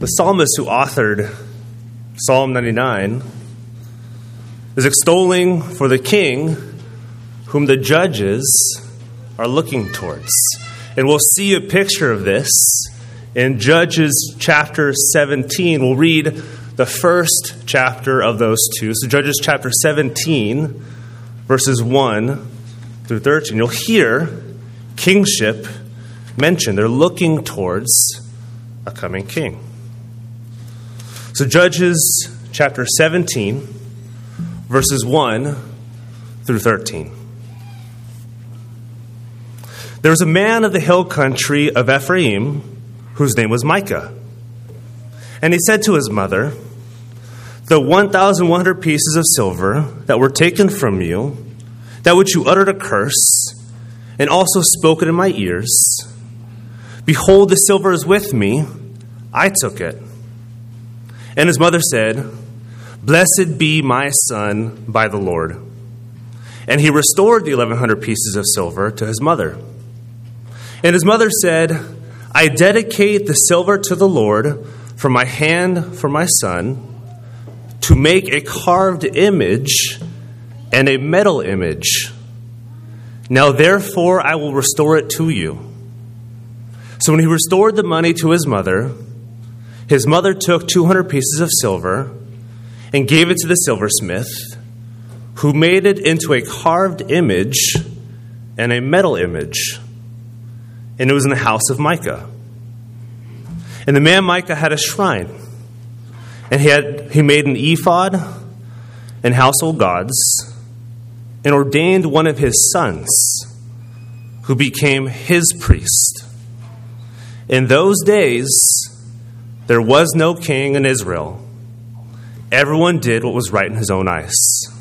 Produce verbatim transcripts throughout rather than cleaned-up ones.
The psalmist who authored Psalm ninety-nine is extolling for the king whom the judges are looking towards. And we'll see a picture of this in Judges chapter seventeen. We'll read the first chapter of those two. So Judges chapter seventeen, verses one through thirteen. You'll hear kingship mentioned. They're looking towards a coming king. So Judges chapter seventeen, verses one through thirteen. There was a man of the hill country of Ephraim whose name was Micah. And he said to his mother, "The one thousand one hundred pieces of silver that were taken from you, that which you uttered a curse, and also spoke it in my ears, behold, the silver is with me, I took it." And his mother said, "Blessed be my son by the Lord." And he restored the eleven hundred pieces of silver to his mother. And his mother said, "I dedicate the silver to the Lord from my hand for my son, to make a carved image and a metal image. Now therefore I will restore it to you." So when he restored the money to his mother, his mother took two hundred pieces of silver and gave it to the silversmith, who made it into a carved image and a metal image. And it was in the house of Micah. And the man Micah had a shrine, and he had he made an ephod and household gods, and ordained one of his sons, who became his priest. In those days, there was no king in Israel. Everyone did what was right in his own eyes.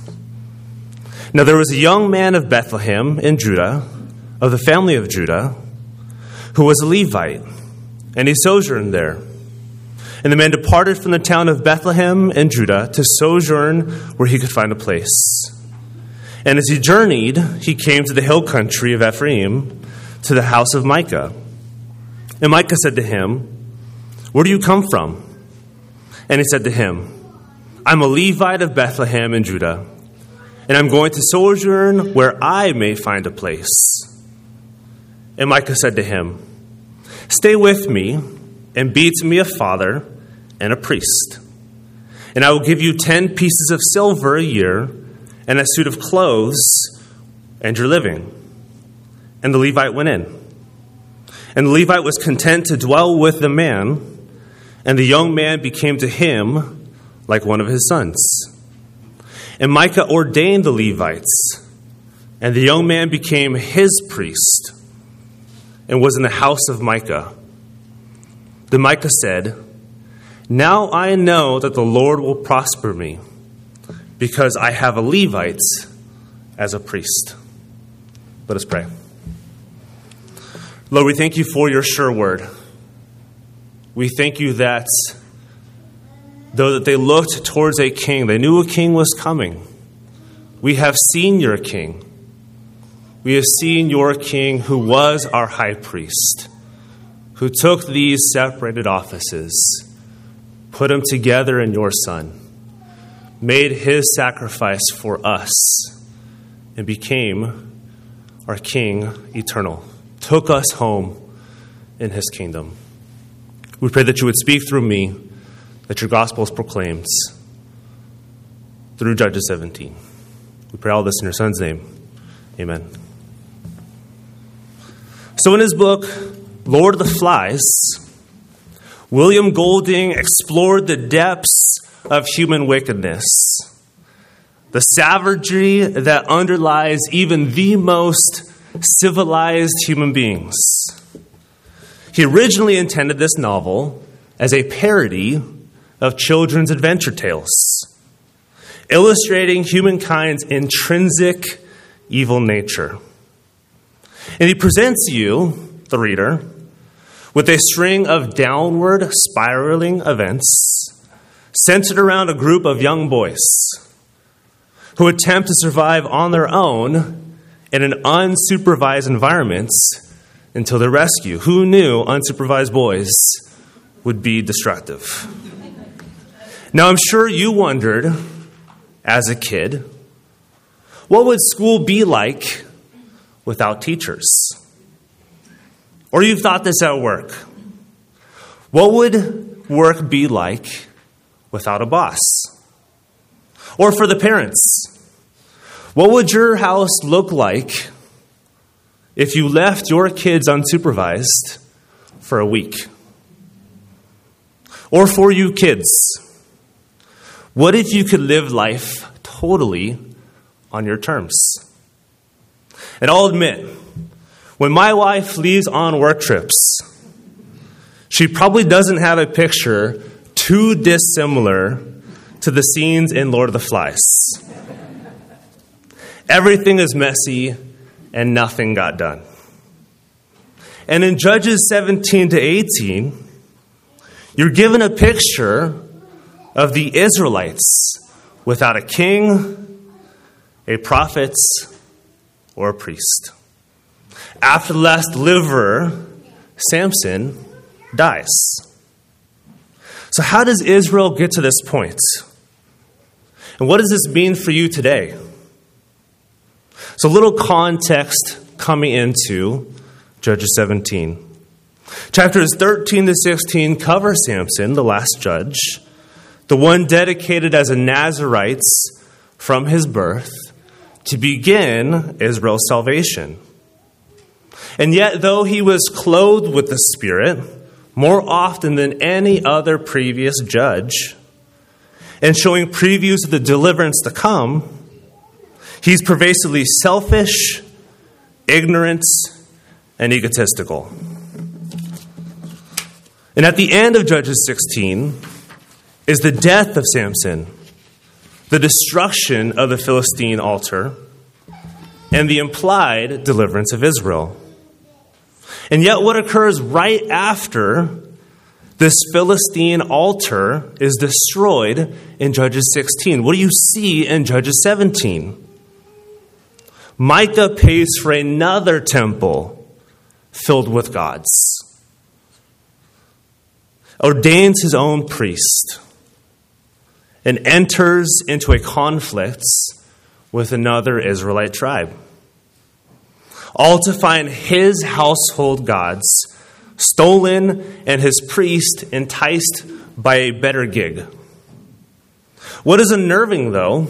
Now there was a young man of Bethlehem in Judah, of the family of Judah, who was a Levite, and he sojourned there. And the man departed from the town of Bethlehem in Judah to sojourn where he could find a place. And as he journeyed, he came to the hill country of Ephraim, to the house of Micah. And Micah said to him, "Where do you come from?" And he said to him, "I'm a Levite of Bethlehem in Judah, and I'm going to sojourn where I may find a place." And Micah said to him, "Stay with me and be to me a father and a priest. And I will give you ten pieces of silver a year and a suit of clothes and your living." And the Levite went in. And the Levite was content to dwell with the man, and the young man became to him like one of his sons. And Micah ordained the Levites, and the young man became his priest, and was in the house of Micah. Then Micah said, "Now I know that the Lord will prosper me, because I have a Levite as a priest." Let us pray. Lord, we thank you for your sure word. We thank you that though that they looked towards a king, they knew a king was coming. We have seen your king. We have seen your king who was our high priest, who took these separated offices, put them together in your Son, made his sacrifice for us, and became our King eternal, took us home in his kingdom. We pray that you would speak through me, that your gospel is proclaimed through Judges seventeen. We pray all this in your Son's name. Amen. So in his book, Lord of the Flies, William Golding explored the depths of human wickedness, the savagery that underlies even the most civilized human beings. He originally intended this novel as a parody of children's adventure tales, illustrating humankind's intrinsic evil nature. And he presents you, the reader, with a string of downward spiraling events centered around a group of young boys who attempt to survive on their own in an unsupervised environment until their rescue. Who knew unsupervised boys would be destructive. Now, I'm sure you wondered, as a kid, what would school be like without teachers? Or you've thought this at work. What would work be like without a boss? Or for the parents, what would your house look like if you left your kids unsupervised for a week? Or for you kids, what if you could live life totally on your terms? And I'll admit, when my wife leaves on work trips, she probably doesn't have a picture too dissimilar to the scenes in Lord of the Flies. Everything is messy and nothing got done. And in Judges seventeen to eighteen, you're given a picture of the Israelites without a king, a prophet, or a priest. After the last deliverer, Samson, dies. So how does Israel get to this point? And what does this mean for you today? So a little context coming into Judges seventeen. Chapters thirteen to sixteen cover Samson, the last judge, the one dedicated as a Nazirite from his birth to begin Israel's salvation. And yet, though he was clothed with the Spirit more often than any other previous judge, and showing previews of the deliverance to come, he's pervasively selfish, ignorant, and egotistical. And at the end of Judges sixteen is the death of Samson, the destruction of the Philistine altar, and the implied deliverance of Israel. And yet what occurs right after this Philistine altar is destroyed in Judges sixteen? What do you see in Judges seventeen? Micah pays for another temple filled with gods, ordains his own priest, and enters into a conflict with another Israelite tribe, all to find his household gods stolen and his priest enticed by a better gig. What is unnerving, though,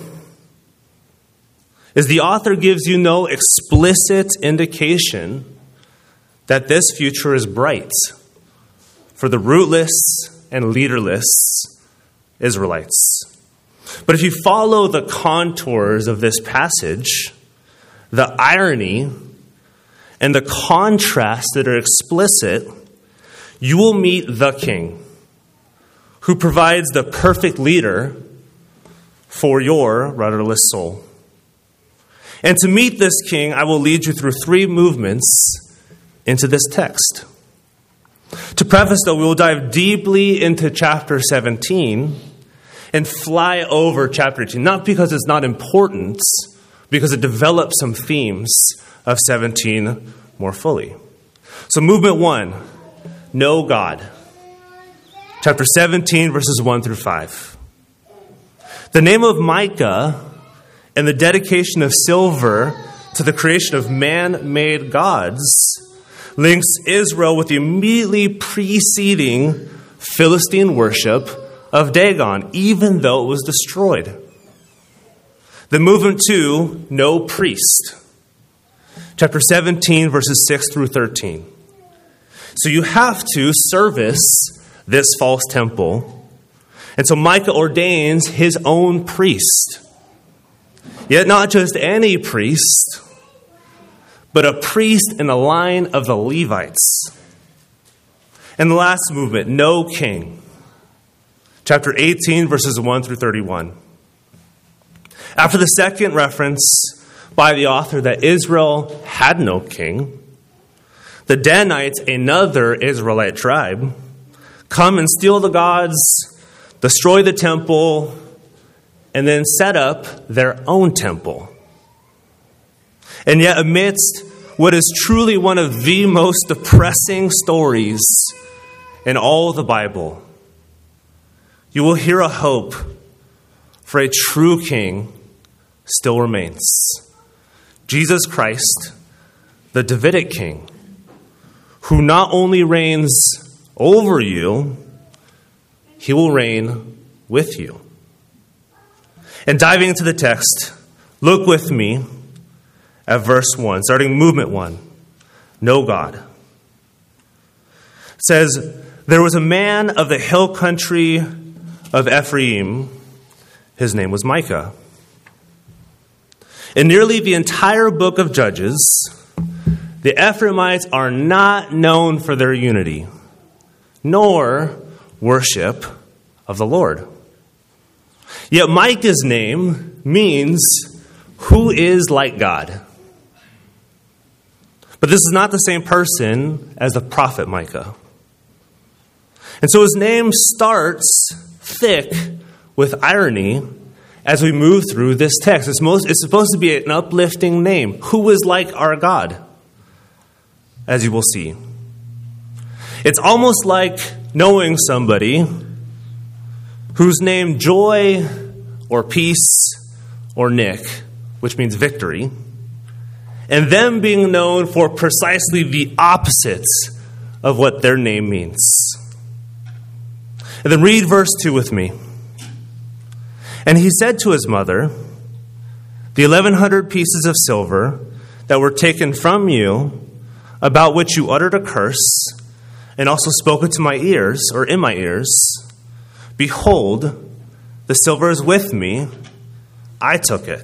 is the author gives you no explicit indication that this future is bright for the rootless and leaderless Israelites. But if you follow the contours of this passage, the irony and the contrast that are explicit, you will meet the king who provides the perfect leader for your rudderless soul. And to meet this king, I will lead you through three movements into this text. To preface, though, we will dive deeply into chapter seventeen and fly over chapter eighteen, not because it's not important, because it develops some themes of seventeen more fully. So movement one, know God. Chapter seventeen, verses one through five. The name of Micah and the dedication of silver to the creation of man-made gods links Israel with the immediately preceding Philistine worship of Dagon, even though it was destroyed. The movement two, no priest. Chapter seventeen, verses six through thirteen. So you have to service this false temple. And so Micah ordains his own priest. Yet not just any priest, but a priest in the line of the Levites. And the last movement, no king. Chapter eighteen, verses one through thirty-one. After the second reference by the author that Israel had no king, the Danites, another Israelite tribe, come and steal the gods, destroy the temple, and then set up their own temple. And yet amidst what is truly one of the most depressing stories in all the Bible, you will hear a hope for a true king still remains. Jesus Christ, the Davidic king, who not only reigns over you, he will reign with you. And diving into the text, look with me at verse one, starting movement one. Know God. It says, there was a man of the hill country of Ephraim. His name was Micah. In nearly the entire book of Judges, the Ephraimites are not known for their unity, nor worship of the Lord. Yet Micah's name means who is like God. But this is not the same person as the prophet Micah. And so his name starts thick with irony as we move through this text. It's, most, it's supposed to be an uplifting name. Who is like our God? As you will see. It's almost like knowing somebody whose name Joy or Peace or Nick, which means victory, and them being known for precisely the opposite of what their name means. And then read verse two with me. And he said to his mother, the eleven hundred pieces of silver that were taken from you, about which you uttered a curse, and also spoke it to my ears, or in my ears, behold, the silver is with me, I took it.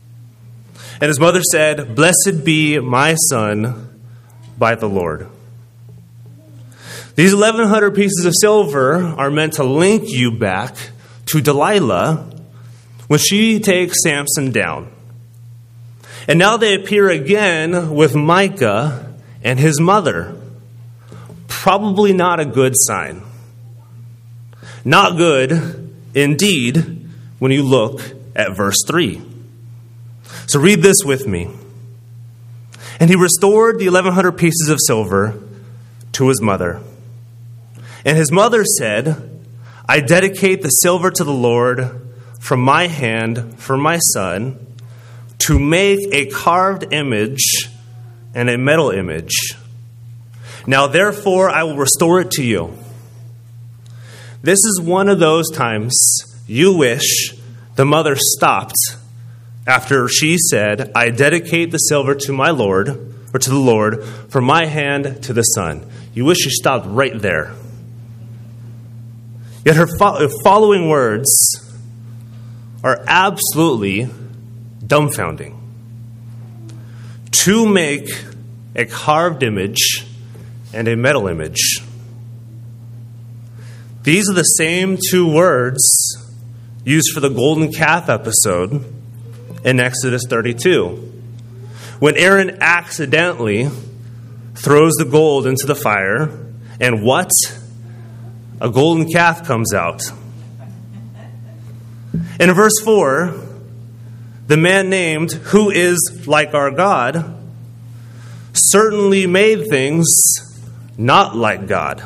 And his mother said, blessed be my son by the Lord. These eleven hundred pieces of silver are meant to link you back to Delilah when she takes Samson down. And now they appear again with Micah and his mother. Probably not a good sign. Not good, indeed, when you look at verse three. So read this with me. And he restored the eleven hundred pieces of silver to his mother. And his mother said, I dedicate the silver to the Lord from my hand for my son to make a carved image and a metal image. Now therefore I will restore it to you. This is one of those times you wish the mother stopped after she said, I dedicate the silver to my Lord, or to the Lord, from my hand to the son. You wish she stopped right there. Yet her fo- following words are absolutely dumbfounding. To make a carved image and a metal image. These are the same two words used for the golden calf episode in Exodus thirty-two. When Aaron accidentally throws the gold into the fire, and what? A golden calf comes out. In verse four, the man named, who is like our God, certainly made things not like God.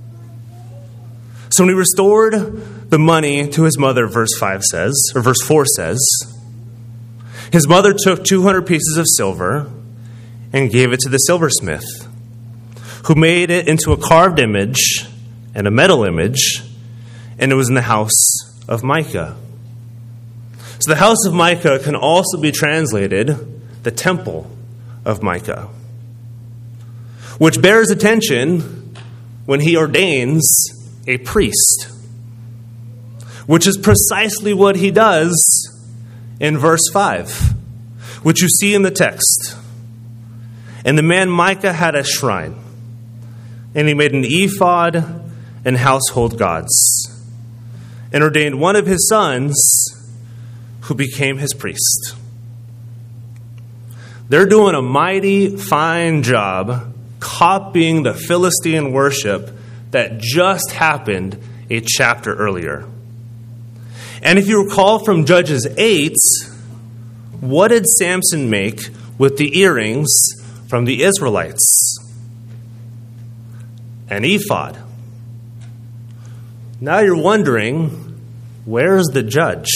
So when he restored the money to his mother, verse five says, or verse four says, his mother took two hundred pieces of silver and gave it to the silversmith, who made it into a carved image and a metal image, and it was in the house of Micah. So the house of Micah can also be translated the temple of Micah, which bears attention when he ordains a priest, which is precisely what he does in verse five, which you see in the text. And the man Micah had a shrine, and he made an ephod and household gods, and ordained one of his sons who became his priest. They're doing a mighty fine job copying the Philistine worship that just happened a chapter earlier. And if you recall from Judges eight, what did Samson make with the earrings from the Israelites? An ephod. Now you're wondering, where's the judge?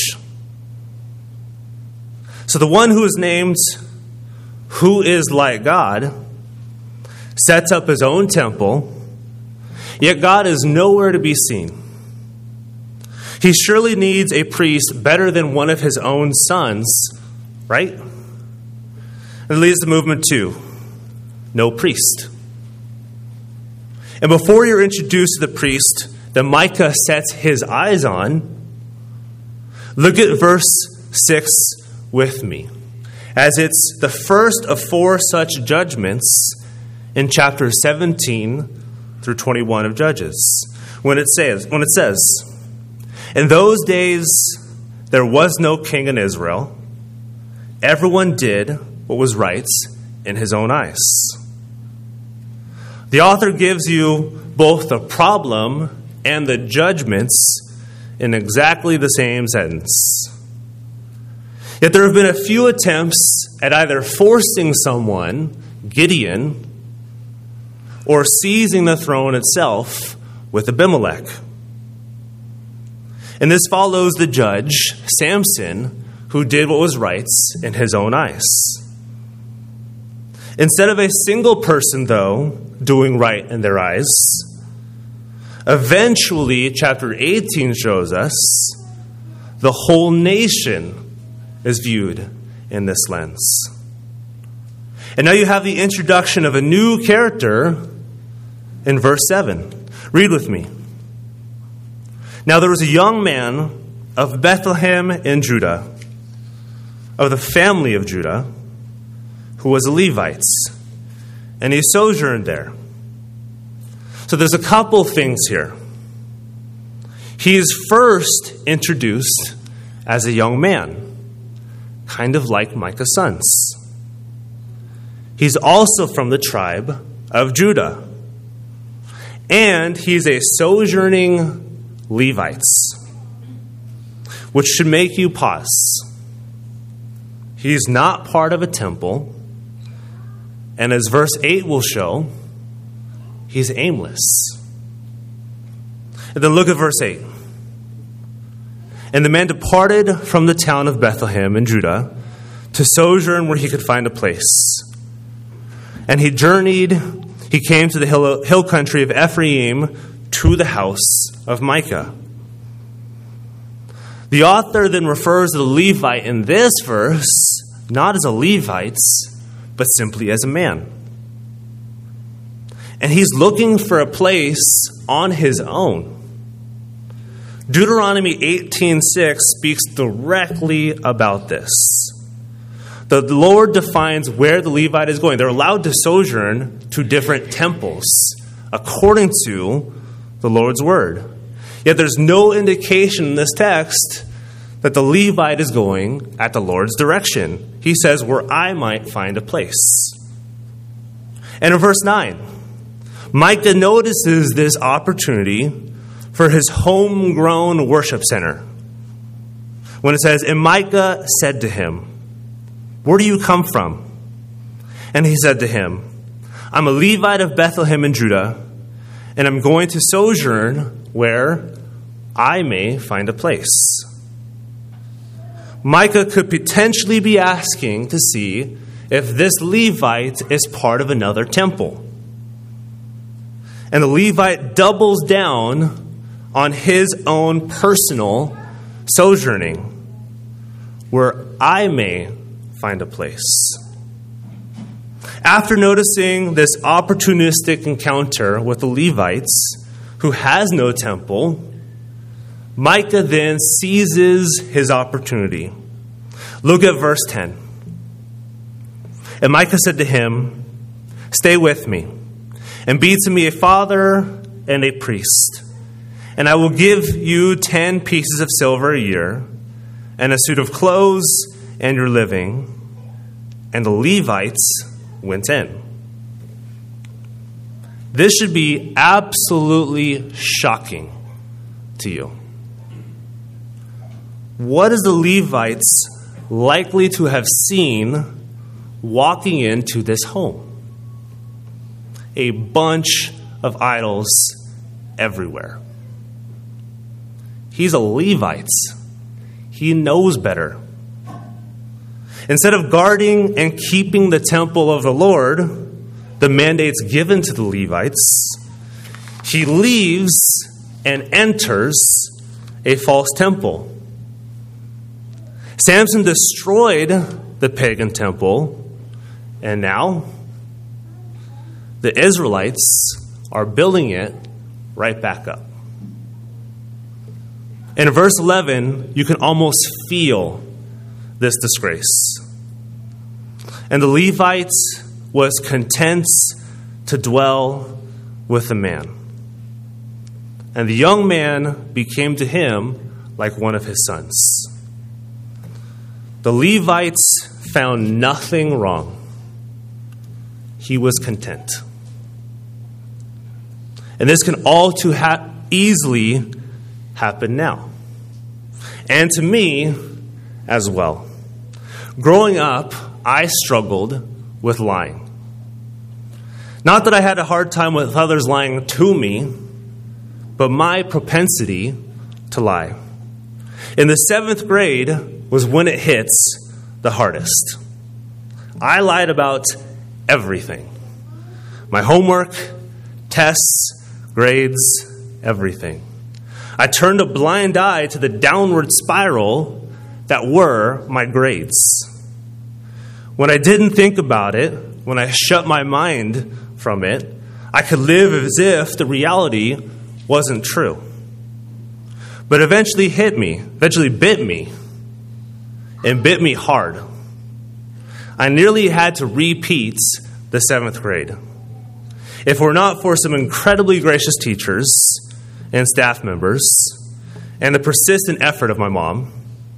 So the one who is named Who is Like God sets up his own temple, yet God is nowhere to be seen. He surely needs a priest better than one of his own sons, right? It leads to movement two, no priest. And before you're introduced to the priest that Micah sets his eyes on, look at verse six with me, as it's the first of four such judgments in chapter seventeen through twenty-one of Judges. When it says, when it says, "In those days there was no king in Israel. Everyone did what was right in his own eyes." The author gives you both the problem and the judgments in exactly the same sentence. Yet there have been a few attempts at either forcing someone, Gideon, or seizing the throne itself with Abimelech. And this follows the judge, Samson, who did what was right in his own eyes. Instead of a single person, though, doing right in their eyes, eventually, chapter eighteen shows us the whole nation is viewed in this lens. And now you have the introduction of a new character in verse seven. Read with me. "Now there was a young man of Bethlehem in Judah, of the family of Judah, who was a Levite, and he sojourned there." So there's a couple things here. He is first introduced as a young man, kind of like Micah's sons. He's also from the tribe of Judah, and he's a sojourning Levite, which should make you pause. He's not part of a temple, and as verse eight will show, he's aimless. And then look at verse eight. "And the man departed from the town of Bethlehem in Judah to sojourn where he could find a place. And he journeyed, he came to the hill, hill country of Ephraim, to the house of Micah." The author then refers to the Levite in this verse not as a Levite, but simply as a man. And he's looking for a place on his own. Deuteronomy eighteen six speaks directly about this. The Lord defines where the Levite is going. They're allowed to sojourn to different temples according to the Lord's word. Yet there's no indication in this text that the Levite is going at the Lord's direction. He says, "where I might find a place." And in verse nine, Micah notices this opportunity for his homegrown worship center. When it says, "And Micah said to him, 'Where do you come from?' And he said to him, 'I'm a Levite of Bethlehem in Judah, and I'm going to sojourn where I may find a place.'" Micah could potentially be asking to see if this Levite is part of another temple. And the Levite doubles down on his own personal sojourning, where I may find a place. After noticing this opportunistic encounter with the Levites, who has no temple, Micah then seizes his opportunity. Look at verse ten. "And Micah said to him, 'Stay with me, and be to me a father and a priest. And I will give you ten pieces of silver a year, and a suit of clothes, and your living.' And the Levites went in." This should be absolutely shocking to you. What is the Levites likely to have seen walking into this home? A bunch of idols everywhere. He's a Levite. He knows better. Instead of guarding and keeping the temple of the Lord, the mandates given to the Levites, he leaves and enters a false temple. Samson destroyed the pagan temple, and now the Israelites are building it right back up. In verse eleven, you can almost feel this disgrace. And the Levite was content to dwell with the man. And the young man became to him like one of his sons. The Levites found nothing wrong. He was content. And this can all too ha- easily happen now. And to me as well. Growing up, I struggled with lying. Not that I had a hard time with others lying to me, but my propensity to lie. In the seventh grade was when it hits the hardest. I lied about everything. My homework, tests, grades, everything. I turned a blind eye to the downward spiral that were my grades. When I didn't think about it, when I shut my mind from it, I could live as if the reality wasn't true. But eventually hit me, eventually bit me, and bit me hard. I nearly had to repeat the seventh grade. If it were not for some incredibly gracious teachers and staff members and the persistent effort of my mom,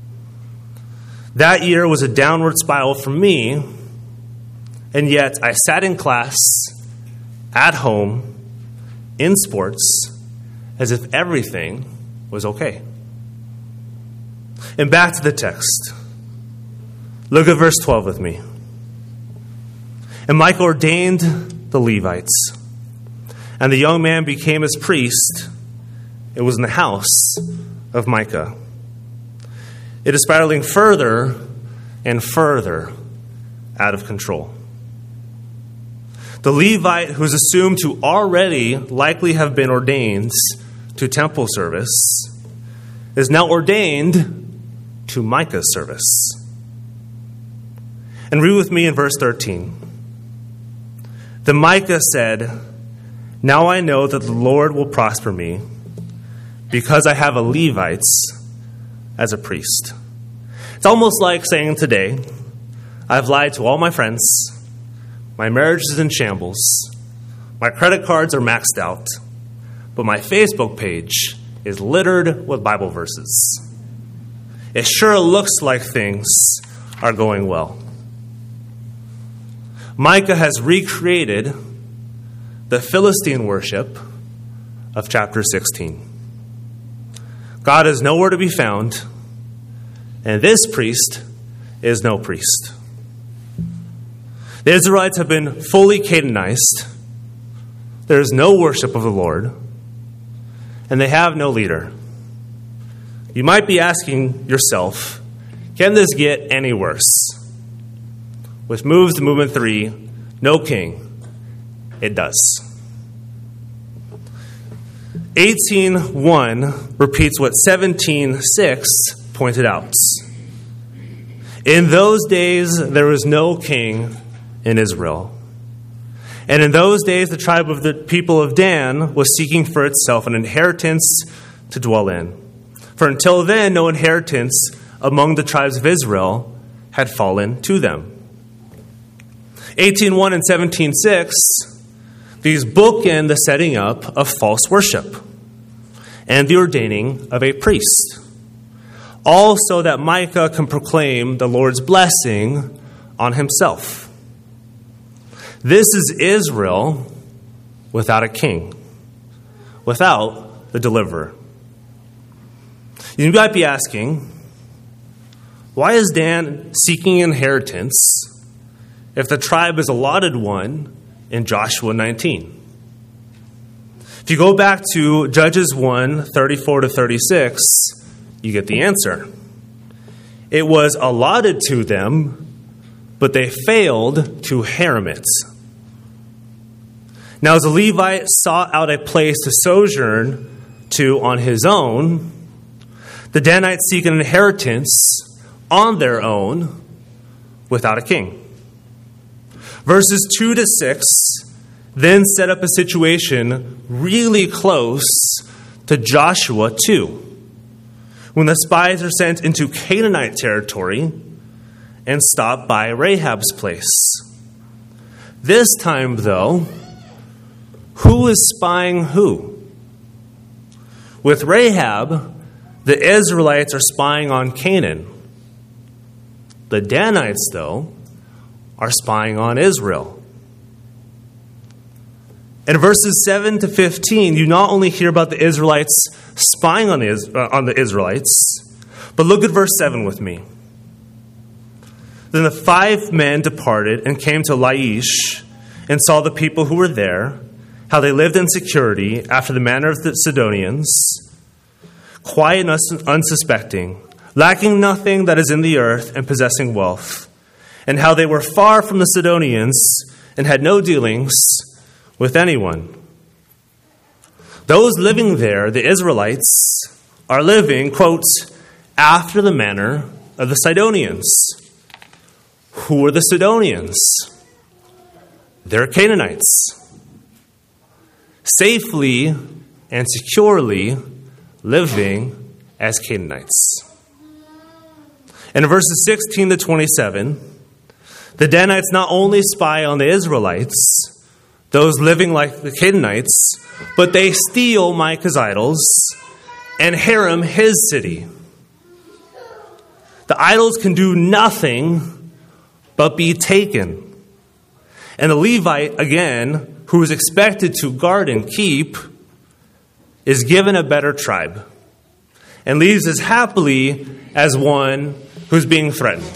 that year was a downward spiral for me, and yet I sat in class, at home, in sports, as if everything was okay. And back to the text. Look at verse twelve with me. And Micah ordained the Levites, and the young man became his priest. It was in the house of Micah. It is spiraling further and further out of control. The Levite, who is assumed to already likely have been ordained to temple service, is now ordained to Micah's service. And read with me in verse thirteen. Then Micah said, "Now I know that the Lord will prosper me, because I have a Levite as a priest." It's almost like saying today, I've lied to all my friends, my marriage is in shambles, my credit cards are maxed out, but my Facebook page is littered with Bible verses. It sure looks like things are going well. Micah has recreated the Philistine worship of chapter sixteen. God is nowhere to be found, and this priest is no priest. The Israelites have been fully Canaanized. There is no worship of the Lord, and they have no leader. You might be asking yourself, can this get any worse? Which moves to movement three, no king. It does. eighteen one repeats what seventeen six pointed out. In those days there was no king in Israel. And in those days the tribe of the people of Dan was seeking for itself an inheritance to dwell in. For until then no inheritance among the tribes of Israel had fallen to them. eighteen one and seventeen six, these bookend the setting up of false worship and the ordaining of a priest, all so that Micah can proclaim the Lord's blessing on himself. This is Israel without a king, without the deliverer. You might be asking, why is Dan seeking inheritance if the tribe is allotted one in Joshua nineteen? If you go back to Judges one, thirty-four to thirty-six, you get the answer. It was allotted to them, but they failed to harem it. Now, as a Levite sought out a place to sojourn to on his own, the Danites seek an inheritance on their own without a king. Verses two to six then set up a situation really close to Joshua two, when the spies are sent into Canaanite territory and stop by Rahab's place. This time, though, who is spying who? With Rahab, the Israelites are spying on Canaan. The Danites, though, are spying on Israel. In verses seven to fifteen, you not only hear about the Israelites spying on the, uh, on the Israelites, but look at verse seven with me. Then the five men departed and came to Laish and saw the people who were there, how they lived in security after the manner of the Sidonians, quiet and unsuspecting, lacking nothing that is in the earth and possessing wealth, and how they were far from the Sidonians and had no dealings with anyone. Those living there, the Israelites, are living, quote, after the manner of the Sidonians. Who are the Sidonians? They're Canaanites. Safely and securely living as Canaanites. And in verses sixteen to twenty-seven, the Danites not only spy on the Israelites, those living like the Canaanites, but they steal Micah's idols and harem his city. The idols can do nothing but be taken. And the Levite, again, who is expected to guard and keep, is given a better tribe and leaves as happily as one who's being threatened.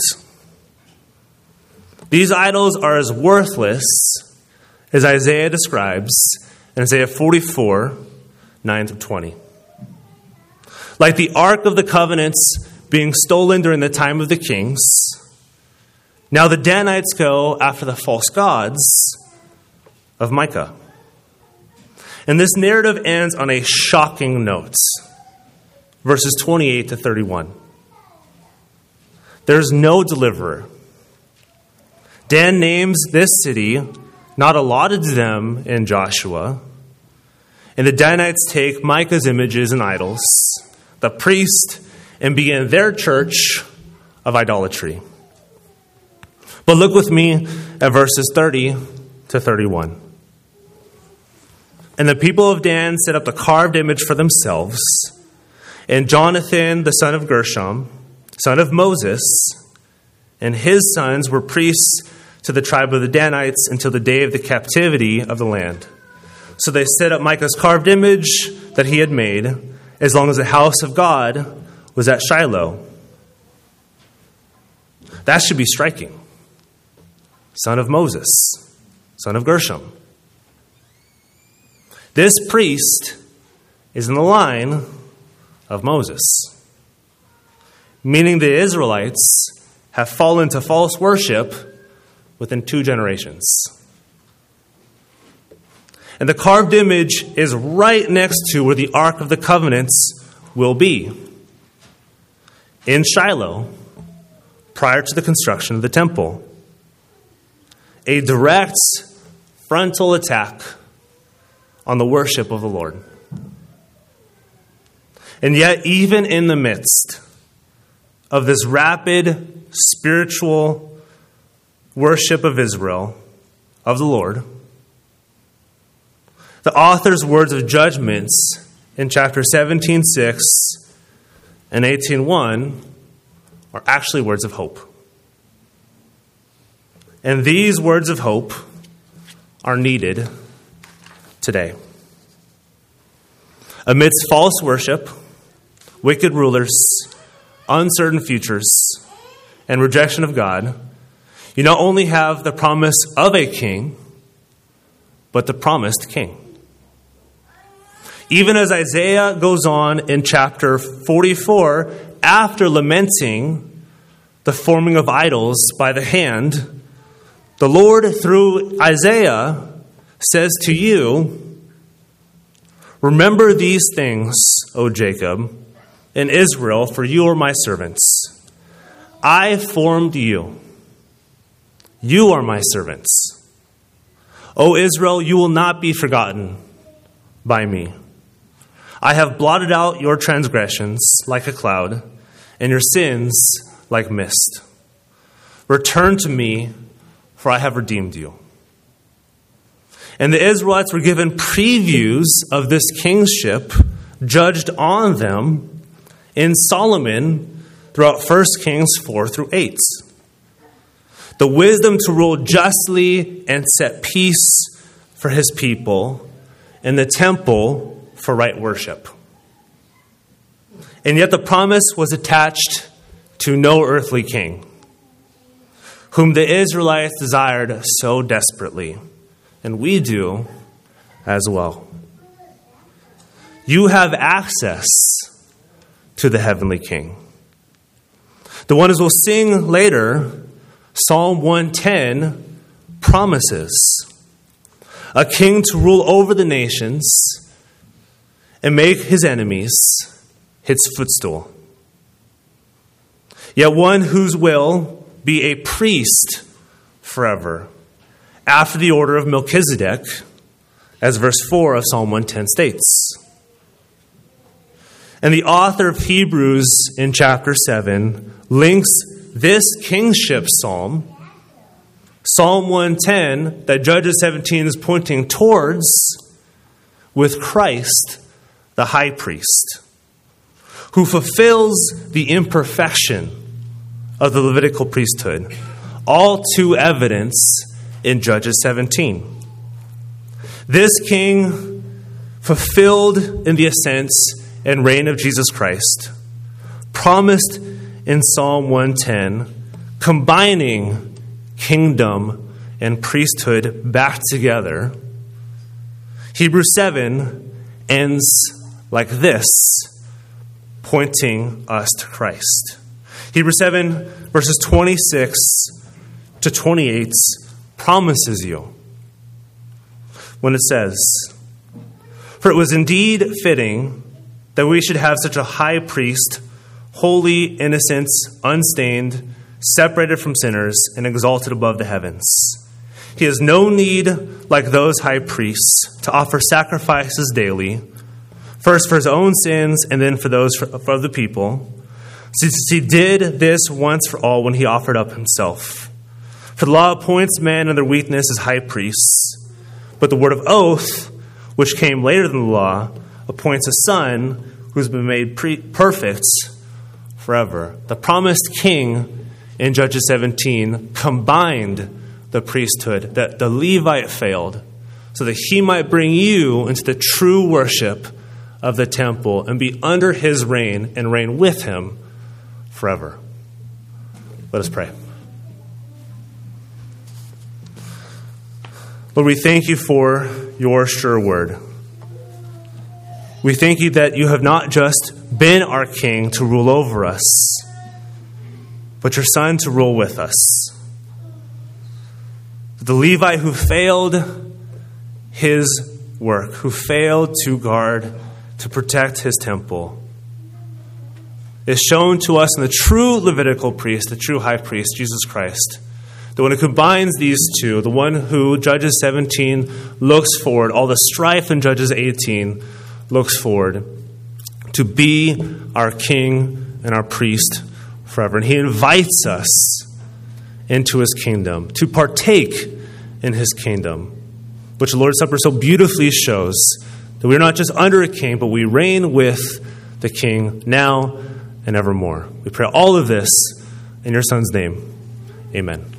These idols are as worthless as Isaiah describes in Isaiah forty-four, nine to twenty. Like the Ark of the Covenants being stolen during the time of the kings, now the Danites go after the false gods of Micah. And this narrative ends on a shocking note. Verses twenty-eight to thirty-one. There's no deliverer. Dan names this city not allotted to them in Joshua. And the Danites take Micah's images and idols, the priest, and begin their church of idolatry. But look with me at verses thirty to thirty-one. And the people of Dan set up the carved image for themselves. And Jonathan, the son of Gershom, son of Moses, and his sons were priests to the tribe of the Danites until the day of the captivity of the land. So they set up Micah's carved image that he had made, as long as the house of God was at Shiloh. That should be striking. Son of Moses, son of Gershom. This priest is in the line of Moses, meaning the Israelites have fallen to false worship within two generations. And the carved image is right next to where the Ark of the Covenants will be, in Shiloh, prior to the construction of the temple. A direct frontal attack on the worship of the Lord. And yet, even in the midst of this rapid spiritual worship of Israel, of the Lord, the author's words of judgments in chapter seventeen six and eighteen one are actually words of hope. And these words of hope are needed today. Amidst false worship, wicked rulers, uncertain futures, and rejection of God, you not only have the promise of a king, but the promised king. Even as Isaiah goes on in chapter forty-four, after lamenting the forming of idols by the hand, the Lord, through Isaiah, says to you, remember these things, O Jacob, and Israel, for you are my servants. I formed you. You are my servants. O Israel, you will not be forgotten by me. I have blotted out your transgressions like a cloud, and your sins like mist. Return to me, for I have redeemed you. And the Israelites were given previews of this kingship judged on them in Solomon throughout First Kings four through eight. The wisdom to rule justly and set peace for his people, and the temple for right worship. And yet the promise was attached to no earthly king, whom the Israelites desired so desperately, and we do as well. You have access to the heavenly king. The one as we'll sing later, Psalm one ten promises a king to rule over the nations and make his enemies his footstool. Yet one whose will be a priest forever, after the order of Melchizedek, as verse four of Psalm one ten states. And the author of Hebrews in chapter seven links this kingship psalm, Psalm one ten, that Judges seventeen is pointing towards, with Christ, the high priest, who fulfills the imperfection of the Levitical priesthood, all too evident in Judges seventeen. This king fulfilled in the ascent and reign of Jesus Christ, promised in Psalm one ten, combining kingdom and priesthood back together. Hebrews seven ends like this, pointing us to Christ. Hebrews seven, verses twenty-six to twenty-eight, promises you when it says, for it was indeed fitting that we should have such a high priest, holy, innocent, unstained, separated from sinners, and exalted above the heavens. He has no need, like those high priests, to offer sacrifices daily, first for his own sins and then for those for, for the people, since he did this once for all when he offered up himself. For the law appoints men in their weakness as high priests, but the word of oath, which came later than the law, appoints a son who's been made pre- perfect forever. The promised king in Judges seventeen combined the priesthood that the Levite failed, so that he might bring you into the true worship of the temple and be under his reign and reign with him forever. Let us pray. Lord, we thank you for your sure word. We thank you that you have not just been our king to rule over us, but your son to rule with us. The Levite who failed his work, who failed to guard, to protect his temple, is shown to us in the true Levitical priest, the true high priest, Jesus Christ. The one who combines these two, the one who Judges seventeen looks forward, all the strife in Judges eighteen looks forward, to be our king and our priest forever. And he invites us into his kingdom, to partake in his kingdom, which the Lord's Supper so beautifully shows, that we're not just under a king, but we reign with the king now and evermore. We pray all of this in your son's name. Amen.